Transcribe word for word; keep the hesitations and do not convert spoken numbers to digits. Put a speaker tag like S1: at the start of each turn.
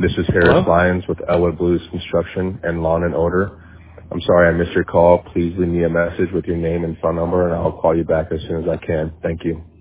S1: This is Harris
S2: Hello?
S1: Lyons with Elwood Blues Construction and Lawn and Order. I'm sorry I missed your call. Please leave me a message with your name and phone number, and I'll call you back as soon as I can. Thank you.